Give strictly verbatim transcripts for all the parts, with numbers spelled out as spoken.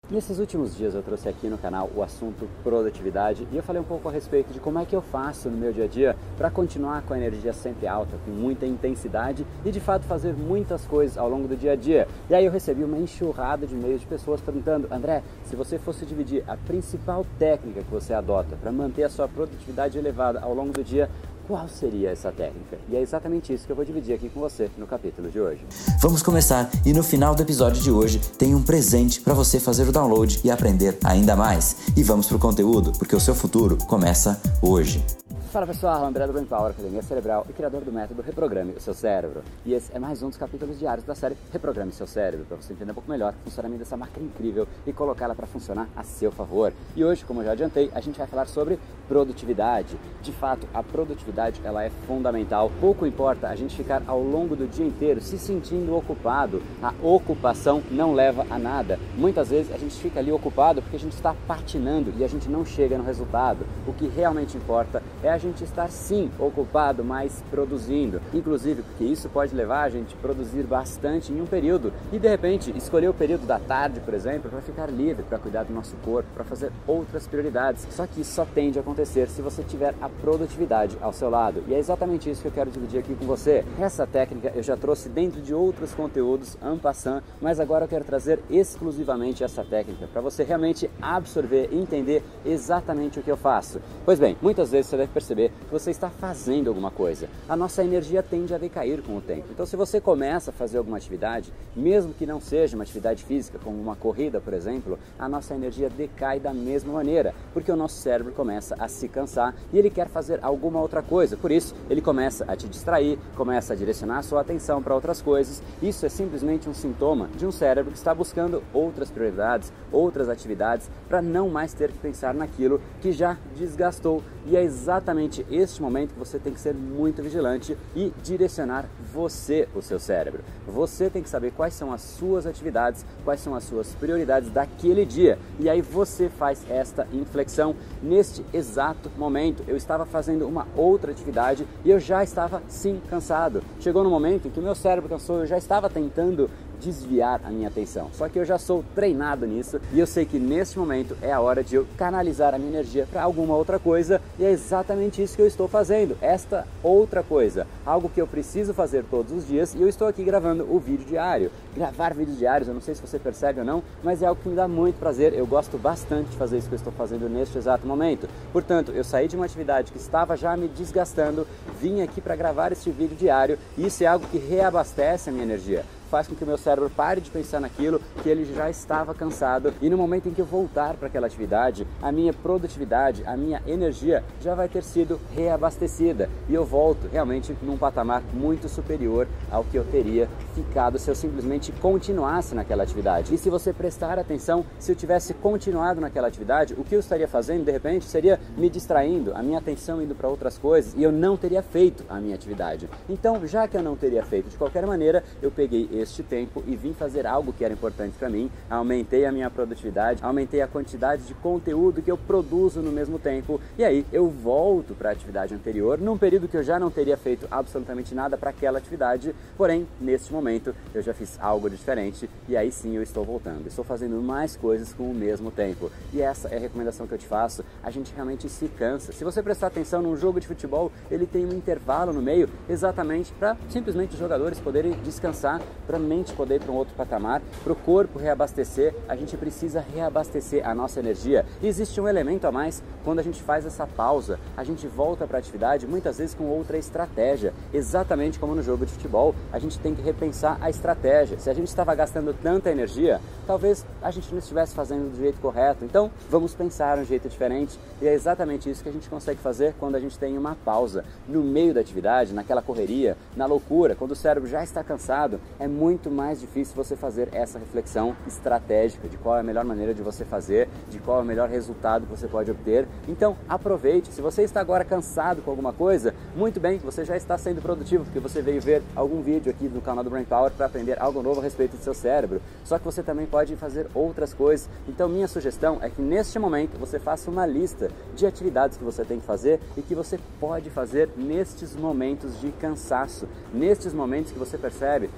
Nesses últimos dias eu trouxe aqui no canal o assunto produtividade e eu falei um pouco a respeito de como é que eu faço no meu dia a dia para continuar com a energia sempre alta, com muita intensidade e de fato fazer muitas coisas ao longo do dia a dia. E aí eu recebi uma enxurrada de e-mails de pessoas perguntando: André, se você fosse dividir a principal técnica que você adota para manter a sua produtividade elevada ao longo do dia, qual seria essa técnica? E é exatamente isso que eu vou dividir aqui com você no capítulo de hoje. Vamos começar e no final do episódio de hoje tem um presente para você fazer o download e aprender ainda mais. E vamos pro conteúdo, porque o seu futuro começa hoje. Fala pessoal, André do Brain Power, Academia Cerebral e criador do método Reprograme o Seu Cérebro. E esse é mais um dos capítulos diários da série Reprograme o Seu Cérebro, para você entender um pouco melhor o funcionamento dessa máquina incrível e colocá-la para funcionar a seu favor. E hoje, como eu já adiantei, a gente vai falar sobre produtividade. De fato, a produtividade ela é fundamental. Pouco importa a gente ficar ao longo do dia inteiro se sentindo ocupado. A ocupação não leva a nada. Muitas vezes a gente fica ali ocupado porque a gente está patinando e a gente não chega no resultado. O que realmente importa é a gente estar sim ocupado, mas produzindo. Inclusive porque isso pode levar a gente a produzir bastante em um período e de repente escolher o período da tarde, por exemplo, para ficar livre, para cuidar do nosso corpo, para fazer outras prioridades. Só que isso só tende a acontecer se você tiver a produtividade ao seu lado. E é exatamente isso que eu quero dividir aqui com você. Essa técnica eu já trouxe dentro de outros conteúdos en passant, mas agora eu quero trazer exclusivamente essa técnica para você realmente absorver e entender exatamente o que eu faço. Pois bem, muitas vezes você deve perceber que você está fazendo alguma coisa. A nossa energia tende a decair com o tempo. Então, se você começa a fazer alguma atividade, mesmo que não seja uma atividade física, como uma corrida, por exemplo, a nossa energia decai da mesma maneira, porque o nosso cérebro começa a se cansar e ele quer fazer alguma outra coisa. Por isso, ele começa a te distrair, começa a direcionar a sua atenção para outras coisas. Isso é simplesmente um sintoma de um cérebro que está buscando outras prioridades, outras atividades, para não mais ter que pensar naquilo que já desgastou. E é exatamente este momento que você tem que ser muito vigilante e direcionar você, o seu cérebro. Você tem que saber quais são as suas atividades, quais são as suas prioridades daquele dia. E aí você faz esta inflexão. Neste exato momento, eu estava fazendo uma outra atividade e eu já estava sim cansado. Chegou no momento em que o meu cérebro cansou, eu já estava tentando desviar a minha atenção. Só que eu já sou treinado nisso e eu sei que neste momento é a hora de eu canalizar a minha energia para alguma outra coisa e é exatamente isso que eu estou fazendo, esta outra coisa, algo que eu preciso fazer todos os dias e eu estou aqui gravando o vídeo diário. Gravar vídeos diários, eu não sei se você percebe ou não, mas é algo que me dá muito prazer, eu gosto bastante de fazer isso que eu estou fazendo neste exato momento. Portanto, eu saí de uma atividade que estava já me desgastando, vim aqui para gravar este vídeo diário e isso é algo que reabastece a minha energia. Faz com que o meu cérebro pare de pensar naquilo que ele já estava cansado e no momento em que eu voltar para aquela atividade, a minha produtividade, a minha energia já vai ter sido reabastecida e eu volto realmente num patamar muito superior ao que eu teria ficado se eu simplesmente continuasse naquela atividade. E se você prestar atenção, se eu tivesse continuado naquela atividade, o que eu estaria fazendo de repente seria me distraindo, a minha atenção indo para outras coisas e eu não teria feito a minha atividade. Então, já que eu não teria feito de qualquer maneira, eu peguei este tempo e vim fazer algo que era importante para mim, aumentei a minha produtividade, aumentei a quantidade de conteúdo que eu produzo no mesmo tempo e aí eu volto para a atividade anterior num período que eu já não teria feito absolutamente nada para aquela atividade, porém neste momento eu já fiz algo de diferente e aí sim eu estou voltando, estou fazendo mais coisas com o mesmo tempo e essa é a recomendação que eu te faço. A gente realmente se cansa. Se você prestar atenção num jogo de futebol, ele tem um intervalo no meio exatamente para simplesmente os jogadores poderem descansar, para a mente poder ir para um outro patamar, para o corpo reabastecer. A gente precisa reabastecer a nossa energia. E existe um elemento a mais quando a gente faz essa pausa. A gente volta para a atividade muitas vezes com outra estratégia. Exatamente como no jogo de futebol, a gente tem que repensar a estratégia. Se a gente estava gastando tanta energia, talvez a gente não estivesse fazendo do jeito correto. Então, vamos pensar um jeito diferente. E é exatamente isso que a gente consegue fazer quando a gente tem uma pausa. No meio da atividade, naquela correria, na loucura, quando o cérebro já está cansado, é muito mais difícil você fazer essa reflexão estratégica de qual é a melhor maneira de você fazer, de qual é o melhor resultado que você pode obter. Então aproveite, se você está agora cansado com alguma coisa, muito bem, você já está sendo produtivo, porque você veio ver algum vídeo aqui no canal do Brain Power para aprender algo novo a respeito do seu cérebro, só que você também pode fazer outras coisas. Então minha sugestão é que neste momento você faça uma lista de atividades que você tem que fazer e que você pode fazer nestes momentos de cansaço, nestes momentos que você percebe que o seu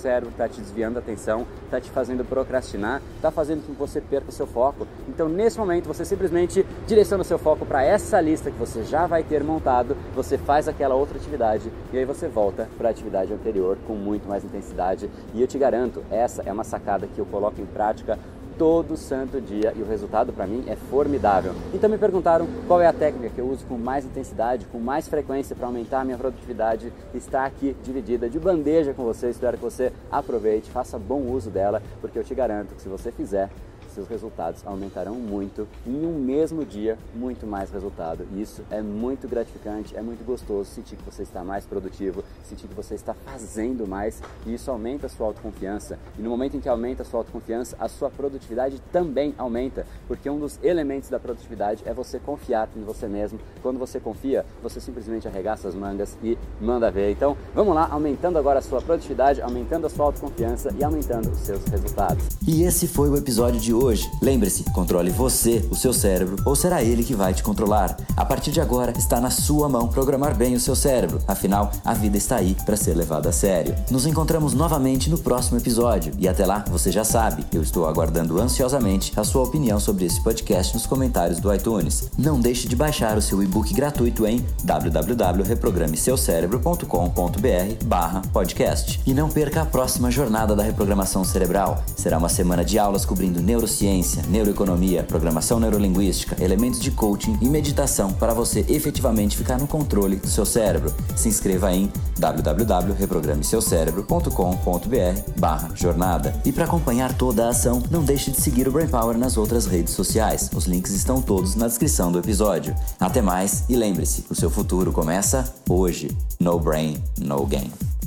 cérebro está te desviando a atenção, está te fazendo procrastinar, está fazendo com que você perca o seu foco. Então, nesse momento, você simplesmente direciona o seu foco para essa lista que você já vai ter montado, você faz aquela outra atividade e aí você volta para a atividade anterior com muito mais intensidade. E eu te garanto, essa é uma sacada que eu coloco em prática todo santo dia e o resultado para mim é formidável. Então me perguntaram qual é a técnica que eu uso com mais intensidade, com mais frequência para aumentar a minha produtividade. Está aqui dividida de bandeja com você, espero que você aproveite, faça bom uso dela, porque eu te garanto que se você fizer, seus resultados aumentarão muito, em um mesmo dia, muito mais resultado. E isso é muito gratificante, é muito gostoso sentir que você está mais produtivo, sentir que você está fazendo mais, e isso aumenta a sua autoconfiança. E no momento em que aumenta a sua autoconfiança, a sua produtividade também aumenta, porque um dos elementos da produtividade é você confiar em você mesmo. Quando você confia, você simplesmente arregaça as mangas e manda ver. Então, vamos lá, aumentando agora a sua produtividade, aumentando a sua autoconfiança e aumentando os seus resultados. E esse foi o episódio de hoje. Hoje. Lembre-se, controle você, o seu cérebro, ou será ele que vai te controlar? A partir de agora, está na sua mão programar bem o seu cérebro. Afinal, a vida está aí para ser levada a sério. Nos encontramos novamente no próximo episódio. E até lá, você já sabe, eu estou aguardando ansiosamente a sua opinião sobre esse podcast nos comentários do iTunes. Não deixe de baixar o seu e-book gratuito em w w w ponto reprograme seu cérebro ponto com ponto b r barra podcast. E não perca a próxima jornada da reprogramação cerebral. Será uma semana de aulas cobrindo neurociência, Ciência, neuroeconomia, programação neurolinguística, elementos de coaching e meditação para você efetivamente ficar no controle do seu cérebro. Se inscreva em w w w ponto reprograme seu cérebro ponto com ponto b r barra jornada. E para acompanhar toda a ação, não deixe de seguir o Brain Power nas outras redes sociais. Os links estão todos na descrição do episódio. Até mais e lembre-se, o seu futuro começa hoje. No brain, no game.